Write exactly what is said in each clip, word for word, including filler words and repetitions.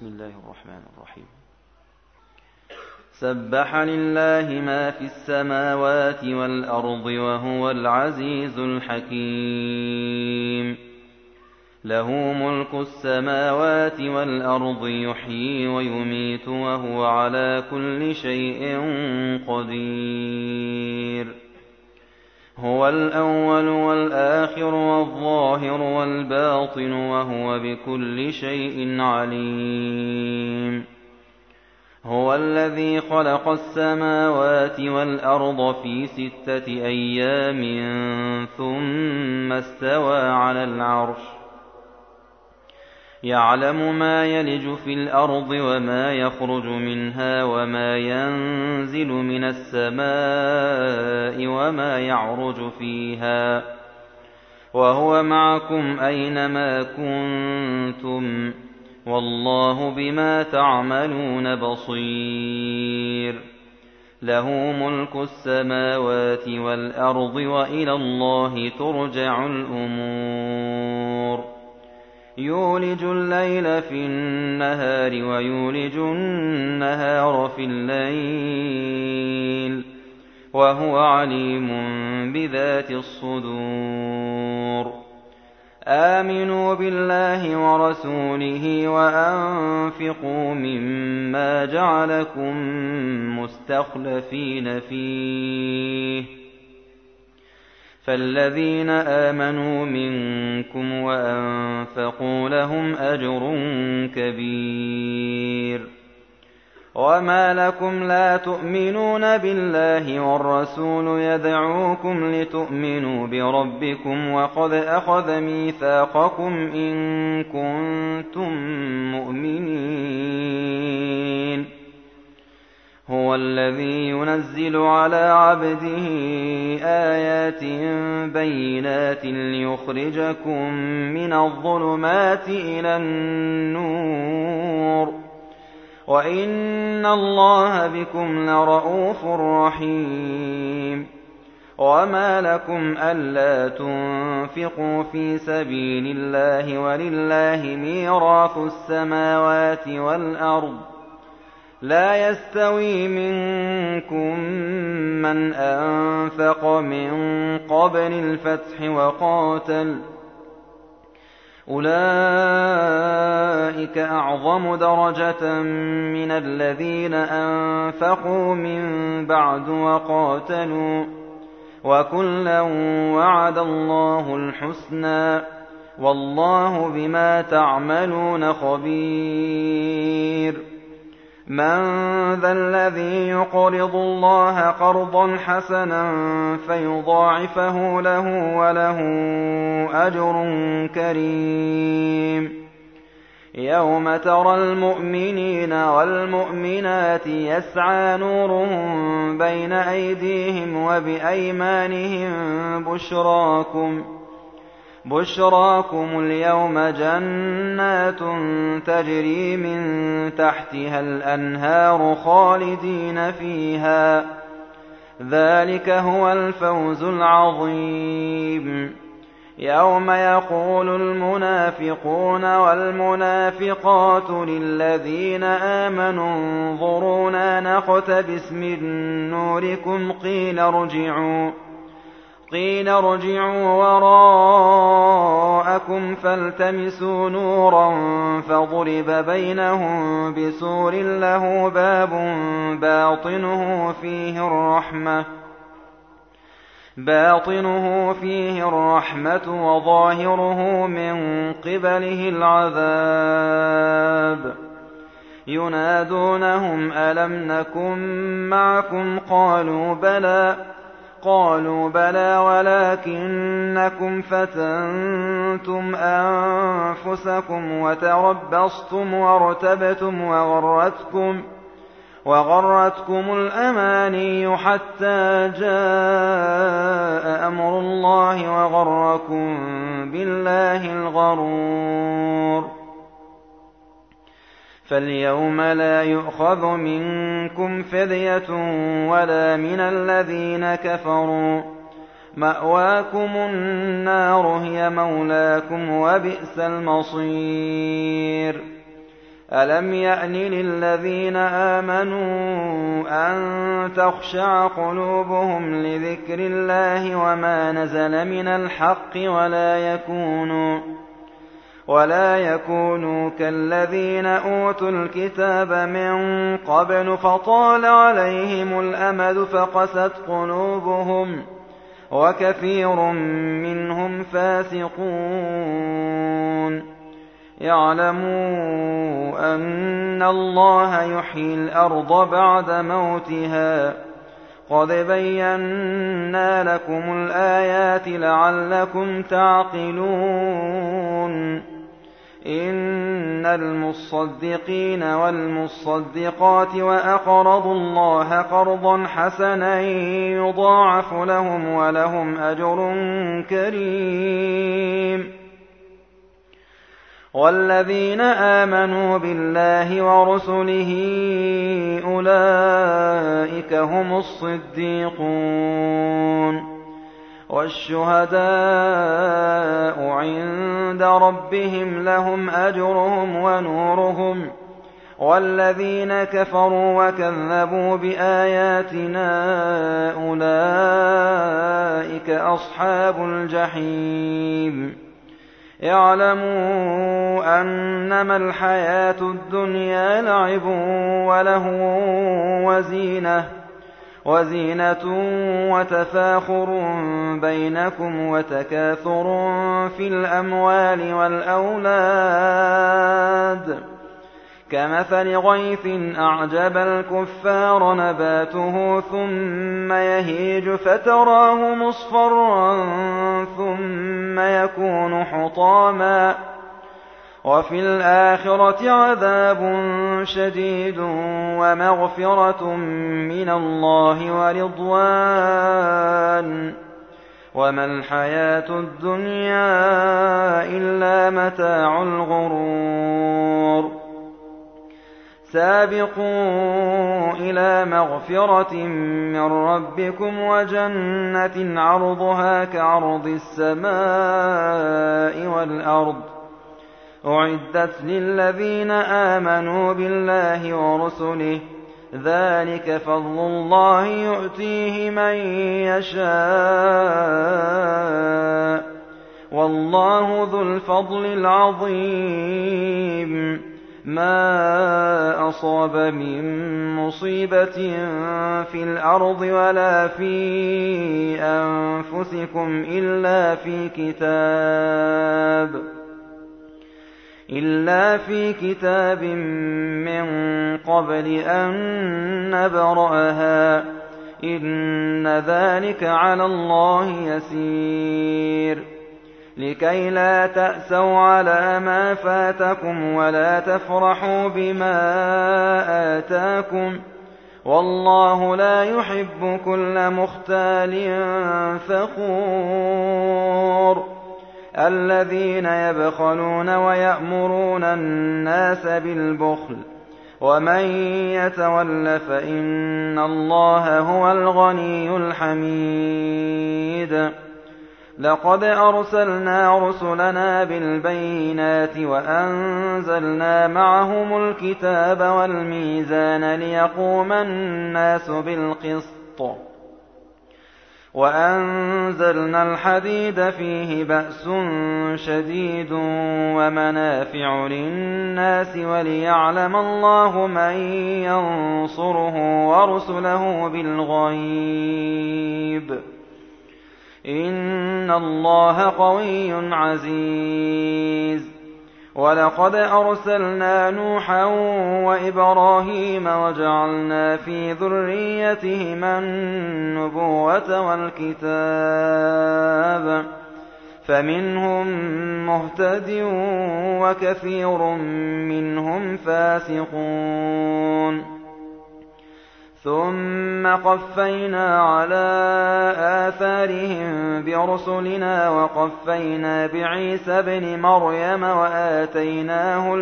بسم الله الرحمن الرحيم. سبح لله ما في السماوات والأرض وهو العزيز الحكيم. له ملك السماوات والأرض يحيي ويميت وهو على كل شيء قدير. هو الأول والآخر والظاهر والباطن وهو بكل شيء عليم. هو الذي خلق السماوات والأرض في ستة أيام ثم استوى على العرش يعلم ما يلج في الأرض وما يخرج منها وما ينزل من السماء وما يعرج فيها وهو معكم أينما كنتم والله بما تعملون بصير. له ملك السماوات والأرض وإلى الله ترجع الأمور. يولج الليل في النهار ويولج النهار في الليل وهو عليم بذات الصدور. آمنوا بالله ورسوله وأنفقوا مما جعلكم مستخلفين فيه فالذين آمنوا منكم وأنفقوا لهم أجر كبير. وما لكم لا تؤمنون بالله والرسول يدعوكم لتؤمنوا بربكم وقد أخذ ميثاقكم إن كنتم مؤمنين. هو الذي ينزل على عبده آيات بينات ليخرجكم من الظلمات إلى النور وإن الله بكم لرءوف رحيم. وما لكم ألا تنفقوا في سبيل الله ولله ميراث السماوات والأرض لا يستوي منكم من أنفق من قبل الفتح وقاتل أولئك أعظم درجة من الذين أنفقوا من بعد وقاتلوا وكلا وعد الله الحسنى والله بما تعملون خبير. من ذا الذي يقرض الله قرضا حسنا فيضاعفه له وله أجر كريم. يوم ترى المؤمنين والمؤمنات يسعى نورهم بين أيديهم وبأيمانهم بشراكم بشراكم اليوم جنات تجري من تحتها الأنهار خالدين فيها ذلك هو الفوز العظيم. يوم يقول المنافقون والمنافقات للذين آمنوا انظرونا نقتبس من نوركم قيل ارجعوا قيل ارجعوا وراءكم فالتمسوا نورا فضرب بينهم بسور له باب باطنه فيه الرحمة باطنه فيه الرحمة وظاهره من قبله العذاب. ينادونهم ألم نكن معكم قالوا بلى قالوا بلى ولكنكم فتنتم أنفسكم وتربصتم وارتبتم وغرتكم وغرتكم الأماني حتى جاء أمر الله وغركم بالله الغرور. فاليوم لا يؤخذ منكم فدية ولا من الذين كفروا مأواكم النار هي مولاكم وبئس المصير. ألم يأن للذين آمنوا أن تخشع قلوبهم لذكر الله وما نزل من الحق ولا يكونوا ولا يكونوا كالذين أوتوا الكتاب من قبل فطال عليهم الأمد فقست قلوبهم وكثير منهم فاسقون يعلموا أن الله يحيي الأرض بعد موتها قد بينا لكم الآيات لعلكم تعقلون إن المصدقين والمصدقات وأقرضوا الله قرضا حسنا يضاعف لهم ولهم أجر كريم والذين آمنوا بالله ورسله أولئك هم الصديقون والشهداء عند ربهم لهم أجرهم ونورهم والذين كفروا وكذبوا بآياتنا أولئك أصحاب الجحيم اعلموا أنما الحياة الدنيا لعب ولهو وزينة وزينة وتفاخر بينكم وتكاثر في الأموال والأولاد كمثل غيث أعجب الكفار نباته ثم يهيج فتراه مصفرا ثم يكون حطاما وفي الآخرة عذاب شديد ومغفرة من الله ورضوان وما الحياة الدنيا إلا متاع الغرور سابقوا إلى مغفرة من ربكم وجنة عرضها كعرض السماء والأرض أعدت للذين آمنوا بالله ورسله ذلك فضل الله يؤتيه من يشاء والله ذو الفضل العظيم ما أصاب من مصيبة في الأرض ولا في أنفسكم إلا في كتاب إلا في كتاب من قبل أن نبرأها إن ذلك على الله يسير لكي لا تأسوا على ما فاتكم ولا تفرحوا بما آتاكم والله لا يحب كل مختال فخور الذين يبخلون ويأمرون الناس بالبخل ومن يتول فإن الله هو الغني الحميد لقد أرسلنا رسلنا بالبينات وأنزلنا معهم الكتاب والميزان ليقوم الناس بالقسط وأنزلنا الحديد فيه بأس شديد ومنافع للناس وليعلم الله من ينصره ورسله بالغيب إن الله قوي عزيز ولقد أرسلنا نوحا وإبراهيم وجعلنا في ذريتهما النبوة والكتاب فمنهم مهتد وكثير منهم فاسقون ثم قفينا على آثارهم برسلنا وقفينا بعيسى ابن مريم وآتيناه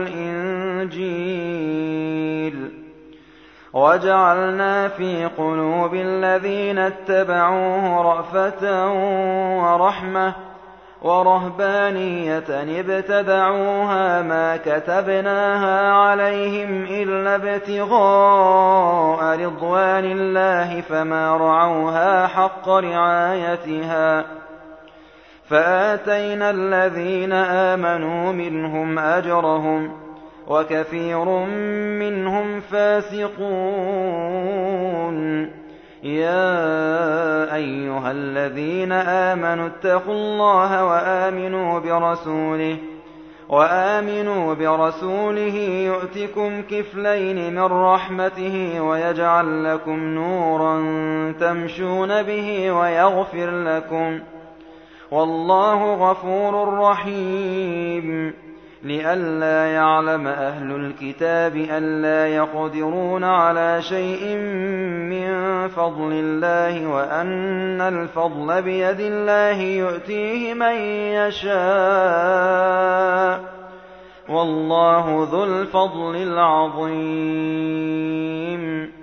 الإنجيل وجعلنا في قلوب الذين اتبعوه رأفة ورحمة وَرَهْبَانِيَّةً ابْتَدَعُوهَا مَا كَتَبْنَاهَا عَلَيْهِمْ إِلَّا ابْتِغَاءَ رِضْوَانِ اللَّهِ فَمَا رَعَوْهَا حَقَّ رِعَايَتِهَا فَآتَيْنَا الَّذِينَ آمَنُوا مِنْهُمْ أَجْرَهُمْ وَكَثِيرٌ مِّنْهُمْ فَاسِقُونَ. يَا أَيُّهَا الَّذِينَ آمَنُوا اتَّقُوا اللَّهَ وَآمِنُوا بِرَسُولِهِ وَآمِنُوا بِرَسُولِهِ يُؤْتِكُمْ كِفْلَيْنِ مِنْ رَحْمَتِهِ وَيَجْعَل لَّكُمْ نُورًا تَمْشُونَ بِهِ وَيَغْفِرْ لَكُمْ وَاللَّهُ غَفُورٌ رَّحِيمٌ. لِئَلَّا يَعْلَمَ أَهْلُ الْكِتَابِ أَلَّا يَقْدِرُونَ عَلَىٰ شَيْءٍ مِّن فَضْلِ اللَّهِ وَأَنَّ الْفَضْلَ بِيَدِ اللَّهِ يُؤْتِيهِ مَن يَشَاءُ وَاللَّهُ ذُو الْفَضْلِ الْعَظِيمِ.